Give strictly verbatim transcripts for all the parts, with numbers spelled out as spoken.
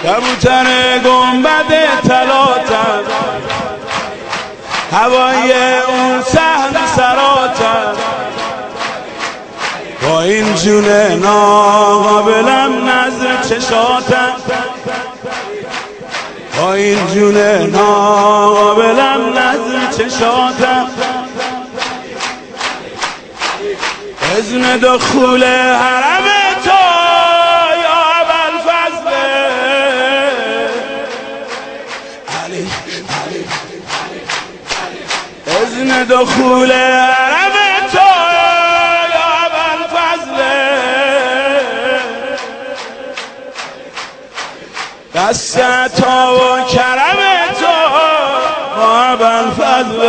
کبوتر گنبد طلاتم، هوای اون صحن سراتم، با این جون ناقابلم نظر چشاتم، با این جون ناقابلم نظر چشاتم، اذن دخول حرم تو یا ابوالفضل علی، اذن دخول حرم تو یا ابوالفضل، دست عطا و کرم تو یا ابوالفضل،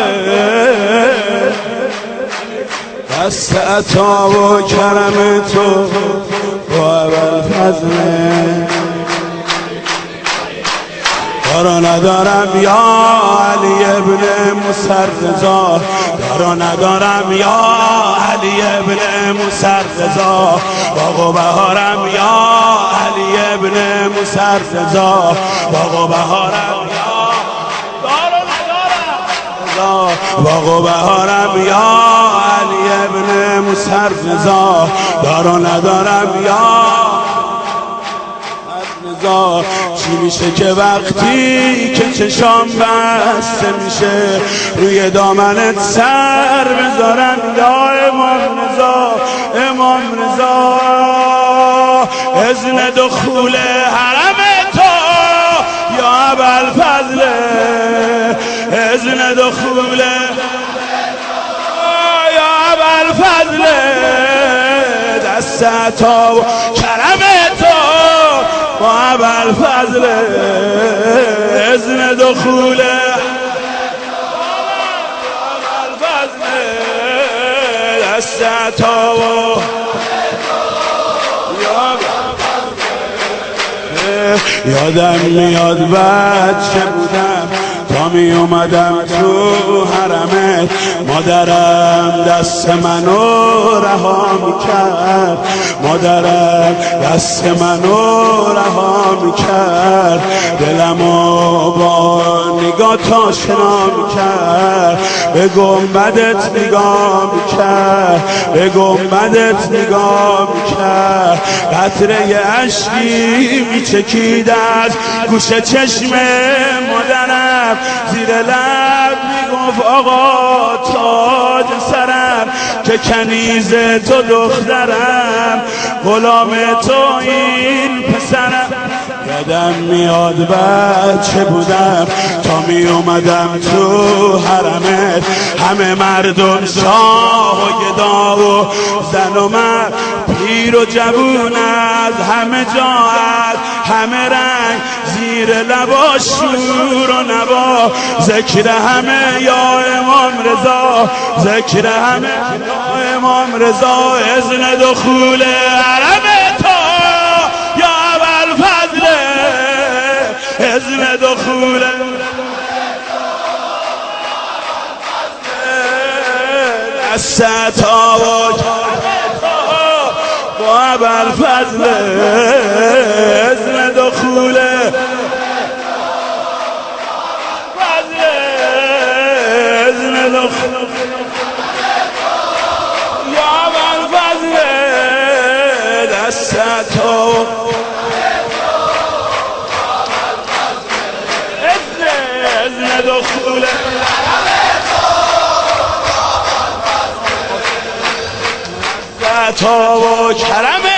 دست عطا و کرم تو با ابوالفضل. دارا ندارم یا علی ابن مسرزا، دارا ندارم یا علی ابن مسرزا، باغ و بهارم یا علی ابن مسرزا، باغ و بهارم یا دارا ندارم، باغ و بهارم یا علی ابن مسرزا، دارا ندارم یا چی میشه که وقتی که چشام بسته میشه روی دامنت سر بذارن یا امام رضا، امام رضا، اذن دخول حرم تو یا ابوالفضل، اذن دخول یا ابوالفضل، دست عطا و کرم تو با ابوالفضل، اذن دخول ابوالفضل، دست عطا و یادم میاد بچه بودم تا می اومدم تو حرمت، مادرم دست منو رها میکرد، مادرم دست منو رها میکرد، دلمو با نگاه تا شنا میکرد، به گنبدت نگاه میکرد، به گنبدت نگاه میکرد، قطره اشکی میچکید از گوش چشم مادرم، زیر لب میگفت آقا تاج سرم که کنیز تو دخترم، غلام تو این پسرم. یادم میاد بچه بودم تا می اومدم تو حرمت، همه مردم شاه و گدا و زن و مرد، پیر و جوون از همه جا، از همه رنگ، زیر لبا شور و نوا، ذکر همه یا امام رضا، ذکر همه یا امام رضا، اذن دخول حرم تو یا ابوالفضل، اذن دخول دست عطا و با ابوالفضل، اذن دخول اذن دخول یا ابوالفضل، دست عطا و اذن دخول عطا و کرم